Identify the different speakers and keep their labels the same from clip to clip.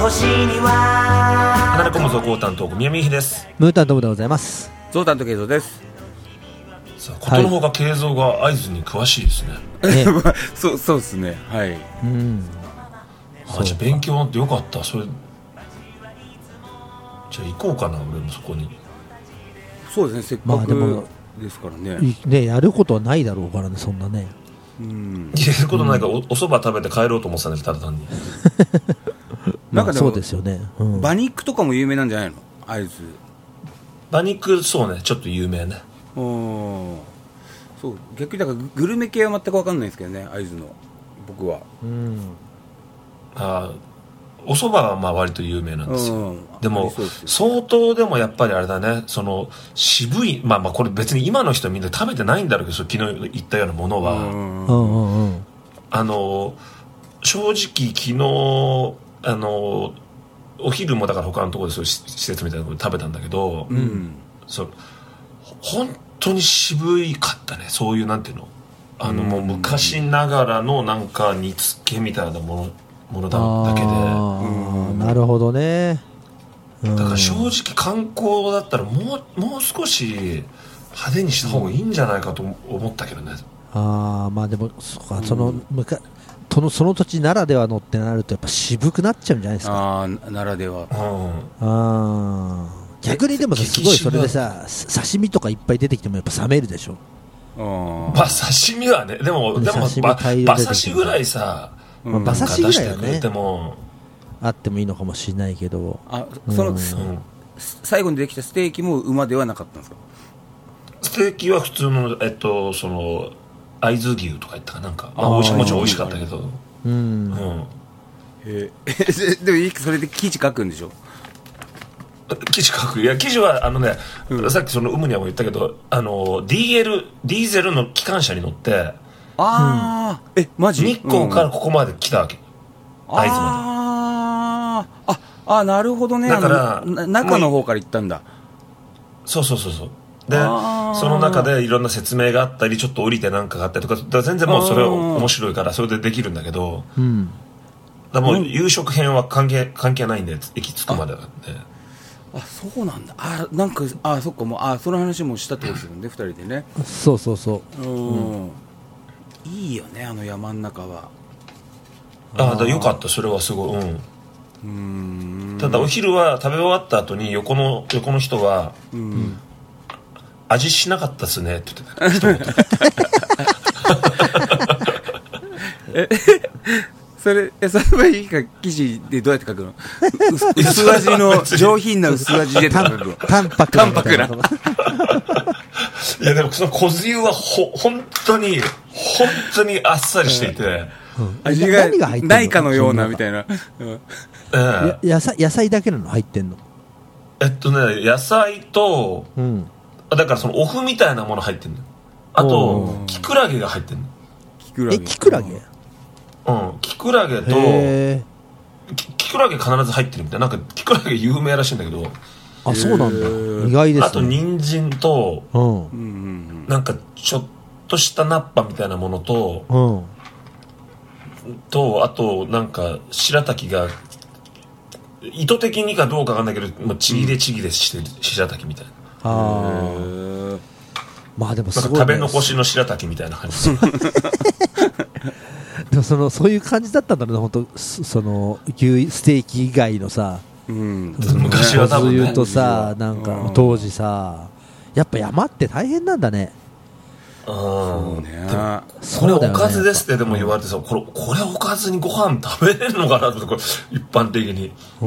Speaker 1: 星には
Speaker 2: 離れ込むぞゴータントーク宮見ひです。
Speaker 3: ムータントムでございます。
Speaker 4: ゾウタンとケイゾウです。
Speaker 2: さあことのほか慶三が合図に詳しいですね。
Speaker 4: そうですね。はい。
Speaker 2: じゃあ勉強ってよかった。それじゃあ行こうかな俺もそこに。
Speaker 4: そうですね。せっかくですからね。
Speaker 3: ねやることはないだろうからねそんなね。
Speaker 2: やることないからお蕎麦食べて帰ろうと思ってたんですただ単に。
Speaker 4: なんかでも
Speaker 3: そうですよね。
Speaker 4: 馬肉とかも有名なんじゃないの？会津。
Speaker 2: 馬肉そうねちょっと有名ね。
Speaker 4: そう逆にだからグルメ系は全く分かんないですけどね会津の僕は。
Speaker 2: お蕎麦はまあ割と有名なんですよ。でも相当でもやっぱりあれだねその渋いまあこれ別に今の人みんな食べてないんだろうけど昨日言ったようなものは正直昨日お昼もだから他のところでそういう施設みたいなところで食べたんだけど、本当に渋いかったね。そういうなんていうのもう昔ながらのなんか煮付けみたいなものだけで。
Speaker 3: なるほどね。
Speaker 2: だから正直観光だったらもう少し派手にした方がいいんじゃないかと思ったけどね。
Speaker 3: まあでもその土地ならではのってなるとやっぱ渋くなっちゃうんじゃないですか。
Speaker 4: ならでは。
Speaker 3: 逆にでもすごいそれでさ刺身とかいっぱい出てきてもやっぱ冷めるでしょ。
Speaker 2: 刺身はねでも馬刺しぐらいさ
Speaker 3: 馬刺しぐらいはねあってもいいのかもしれないけど。
Speaker 4: 最後にできたステーキも馬ではなかったんですか？
Speaker 2: ステーキは普通のその会津牛とか言ったかなんかもちろん美味しかったけど。でも
Speaker 4: それで記事書くんでしょ？
Speaker 2: 記事書く。いや記事はさっきそのムニャも言ったけどディーゼルの機関車に乗って
Speaker 4: マジ
Speaker 2: 日光からここまで来たわけ。会津まで。
Speaker 4: なるほどね。
Speaker 2: だから
Speaker 4: 中の方から行ったんだ。
Speaker 2: そうでその中でいろんな説明があったりちょっと降りてなんかがあったりとかだから全然もうそれ面白いからそれでできるんだけど、だもう夕食編は関係ないんで駅着くまでなんで。
Speaker 4: そうなんだ。なんかそっかもうその話もしたってことですよね2人でね。
Speaker 3: そう
Speaker 4: いいよね山の中は。
Speaker 2: だよかったそれはすごい。ただお昼は食べ終わった後に横の人は味しなかったっすねって言ってた。
Speaker 4: それはいいか記事でどうやって書くの？薄味の上品な薄味で書くの？
Speaker 3: 淡白な。
Speaker 2: いやでもその小つゆは本当にあっさりしていて、
Speaker 4: 味がないかのようなみたいな。
Speaker 3: 野菜だけなの入ってんの？
Speaker 2: 野菜とだからそのお麩みたいなもの入ってんの。あとキクラゲが入ってんの。
Speaker 3: キクラゲ
Speaker 2: キクラゲとキクラゲ必ず入ってるみたいな。なんかキクラゲ有名らしいんだけど。
Speaker 3: そうなんだ。意外ですね。
Speaker 2: あと人参となんかちょっとしたナッパみたいなものとあとなんか白滝が意図的にかどうかわかんないけどちぎれして白滝みたいな。
Speaker 3: まあでもすごい、
Speaker 2: 食べ残しの白滝みたいな感じ。
Speaker 3: でもそういう感じだったんだろうね。本当その牛ステーキ以外のさ、
Speaker 2: 昔は多分ね。
Speaker 3: 言うとさなんか当時さやっぱ山って大変なんだね。
Speaker 2: そうね。これおかずですってでも言われてさ、これおかずにご飯食べれるのかなってこれ一般的に。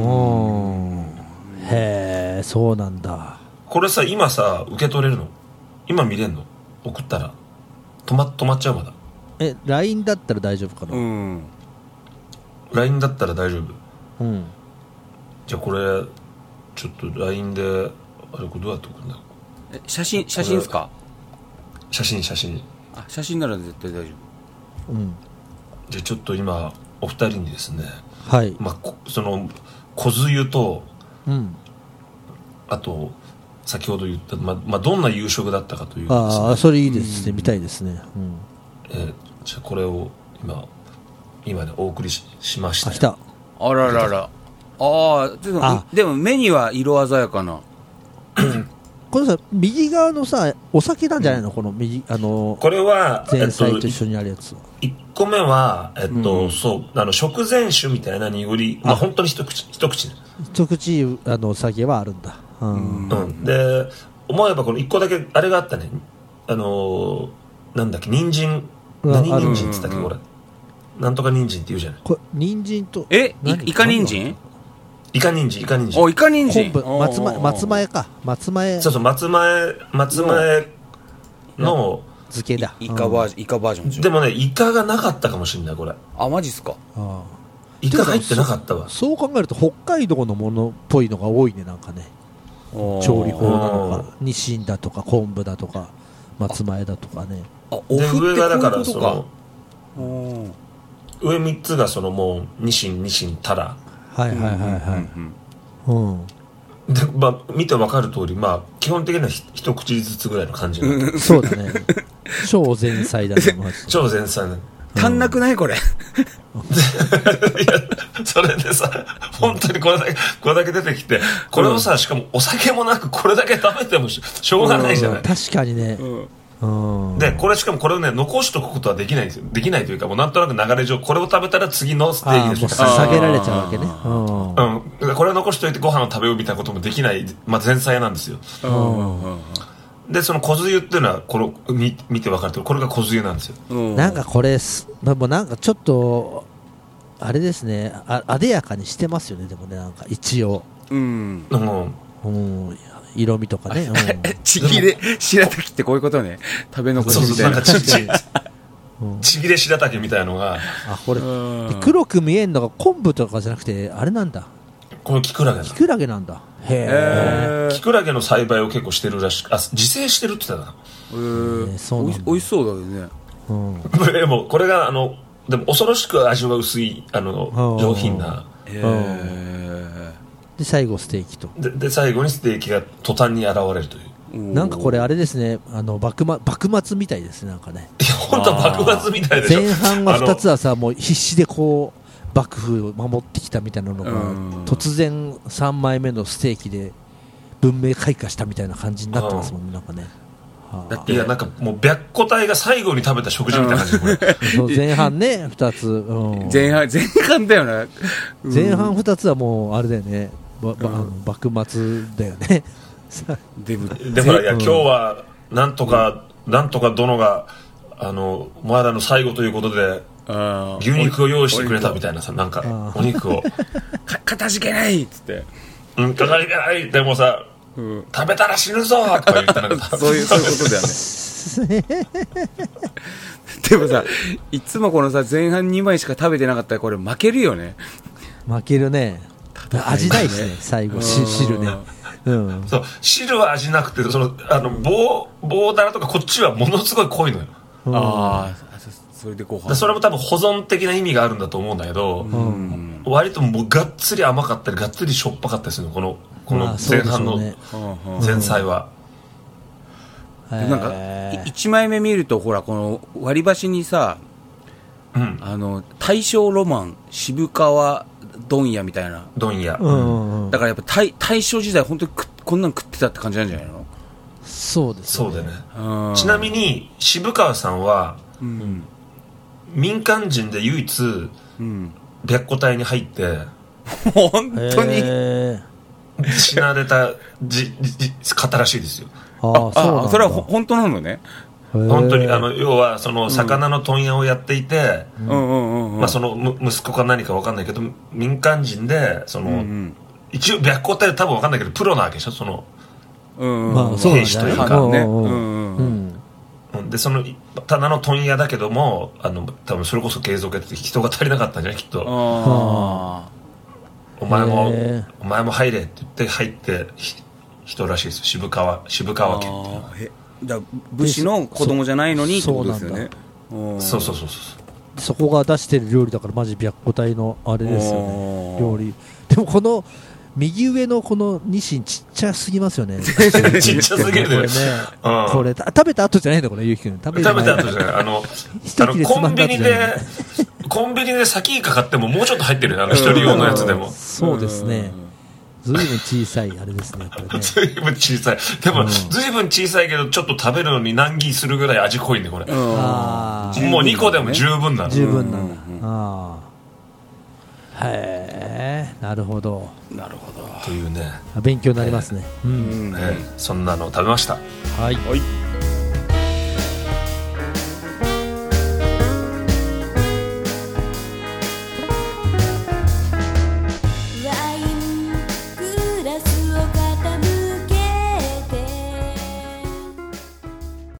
Speaker 3: へえそうなんだ。
Speaker 2: これさ今さ受け取れるの？今見れるの？送ったら止まっちゃうまだ。
Speaker 3: LINE だったら大丈夫かな。
Speaker 2: LINE だったら大丈夫。じゃあこれちょっと LINE でこれどうやって送るんだろう。
Speaker 4: 写真ですか？
Speaker 2: 写真
Speaker 4: 写真なら絶対大丈夫。
Speaker 2: じゃあちょっと今お二人にですね、その小つゆと、あと先ほど言った、どんな夕食だったかというとですね。
Speaker 3: それいいですね。見たいですね。
Speaker 2: じゃあこれを今ねお送りしました。
Speaker 3: 来た。
Speaker 4: あららら。 でも目には色鮮やかな。
Speaker 3: これさ、右側のさ、お酒なんじゃないの、この右、
Speaker 2: これは、
Speaker 3: 前菜と一緒にあるやつ。
Speaker 2: 1個目は、そう、食前酒みたいな濁り、まあ本当に一口。
Speaker 3: 一口、お酒はあるんだ。
Speaker 2: で、思えばこの1個だけ、あれがあったね。なんだっけ、人参。何人参って言ったっけ、これ。なんとか人参って言うじゃない。
Speaker 3: これ、人参と。
Speaker 4: イカ人参？
Speaker 2: イカ人参。
Speaker 4: イカ人参。
Speaker 3: 昆布、松前か。松前。
Speaker 2: そう、松前の
Speaker 3: 漬けだ。
Speaker 4: イカバージョン。
Speaker 2: でもね、イカがなかったかもしれない、これ。
Speaker 4: マジっすか。
Speaker 2: イカ入ってなかったわ。
Speaker 3: そう考えると、北海道のものっぽいのが多いね、なんかね。調理法なのか、ニシンだとか、昆布だとか、松前だとかね。
Speaker 2: で、上がだから、上3つがもう、ニシン、タラ。
Speaker 3: はい。
Speaker 2: で、見てわかる通り、基本的には一口ずつぐらいの感じ。
Speaker 3: そうだね。超前菜だね、マジで。
Speaker 2: 超前菜だね。
Speaker 4: 足んなくないこれ。いや、
Speaker 2: それでさ、本当にこれだけ出てきて、これをさ、しかもお酒もなくこれだけ食べてもしょうがないじゃない。
Speaker 3: 確かにね。
Speaker 2: で、しかもこれをね、残しとくことはできないんですよ。できないというか、もうなんとなく流れ上、これを食べたら次のステーキです。
Speaker 3: 下げられちゃうわけね。
Speaker 2: これを残しといてご飯を食べようみたいなこともできない、前菜なんですよ。で、その小つゆっていうのは、これ見て分かるとおり、これが小つゆなんですよ。
Speaker 3: なんかこれ、もうなんかちょっと、あれですね、あでやかにしてますよね、でもね、なんか一応。色味とかね。
Speaker 4: ちぎれ白滝ってこういうことね。食べ残しみたいな。
Speaker 2: ちぎれ白滝みたいなのが。
Speaker 3: これ、黒く見えんのが昆布とかじゃなくて、あれなんだ。
Speaker 2: このキクラゲ。
Speaker 3: キクラゲなんだ。へ
Speaker 2: え。キクラゲの栽培を結構してるらしく、自生してるって言ってたか
Speaker 3: な。そうなんだ。
Speaker 4: 美味しそうだよね。
Speaker 2: でも、これが、でも恐ろしく味は薄い、上品な。
Speaker 3: で、最後ステーキと。
Speaker 2: で、最後にステーキが途端に現れるという。
Speaker 3: なんかこれあれですね、幕末みたいですね、なんかね。
Speaker 2: いや、本当は幕末みたいでしょ。
Speaker 3: 前半は2つはさ、もう必死でこう、幕府を守ってきたみたいなのが、突然3枚目のステーキで文明開化したみたいな感じになってますもんね、なんかね。
Speaker 2: いや、なんかもう白虎隊が最後に食べた食事みたいな感じ。
Speaker 3: そう前半ね、2つ。
Speaker 4: 前半だよな。
Speaker 2: 前
Speaker 3: 半2つはもう、あれだよね。幕末だよね。
Speaker 2: でもいや、今日はなんとか殿がお前らの最後ということで牛肉を用意してくれたみたいなさ、なんかお肉を
Speaker 4: かたじけないっつって、
Speaker 2: かたじけない、でもさ、食べたら死ぬぞとか言ってなかった
Speaker 4: そういうことだよね。でもさ、いつもこのさ、前半2枚しか食べてなかったらこれ負けるよね。
Speaker 3: 負けるね。味ないしね、最後汁ね。
Speaker 2: そう、汁は味なくて、棒だらとかこっちはものすごい濃いのよ。
Speaker 4: それでご飯。
Speaker 2: それも多分保存的な意味があるんだと思うんだけど、割ともうがっつり甘かったりがっつりしょっぱかったりするの、この前半の前菜は。
Speaker 4: なんか1枚目見るとほら、この割り箸にさ、大正ロマン渋川問屋みたいな。
Speaker 2: 問屋。
Speaker 4: だからやっぱ大正時代本当にこんなの食ってたって感じなんじゃないの？
Speaker 3: そうですね。
Speaker 2: そうだね。ちなみに渋川さんは、民間人で唯一、白虎隊に入って
Speaker 4: 本当に
Speaker 2: 死なれた方らしいですよ。
Speaker 3: そ
Speaker 4: れは本当なのね。
Speaker 2: 本当に要はその魚の問屋をやっていて、その息子か何か分かんないけど民間人で一応白虎隊は多分分かんないけどプロなわけでしょ、その兵士というかで、そのただの問屋だけども多分それこそ継続やってて人が足りなかったんじゃない、きっと。お前も入れって言って入って人らしいですよ、渋川家っていう。
Speaker 4: だ武士の子供じゃないのにってことですよね。
Speaker 2: そう
Speaker 3: そこが出してる料理だからマジ白虎隊のあれですよね、料理。でもこの右上のこのニシンちっちゃすぎますよね。
Speaker 2: ちっちゃすぎるね。
Speaker 3: これ食べた後じゃないの、これゆうきくん。
Speaker 2: 食べた後じゃない。コンビニでコンビニで先にかかってももうちょっと入ってるよ、一人用のやつでも。
Speaker 3: そうですね。ずいぶん小さいあれですね、これね。
Speaker 2: ずいぶん小さい。でも、ずいぶん小さいけど、ちょっと食べるのに難儀するぐらい味濃いね、これ。もう2個でも十分なの。
Speaker 3: 十分なんだ。へえ、なるほど。
Speaker 4: なるほど。
Speaker 2: というね。
Speaker 3: 勉強になりますね。
Speaker 2: そんなの食べました。
Speaker 3: はい。
Speaker 4: はい。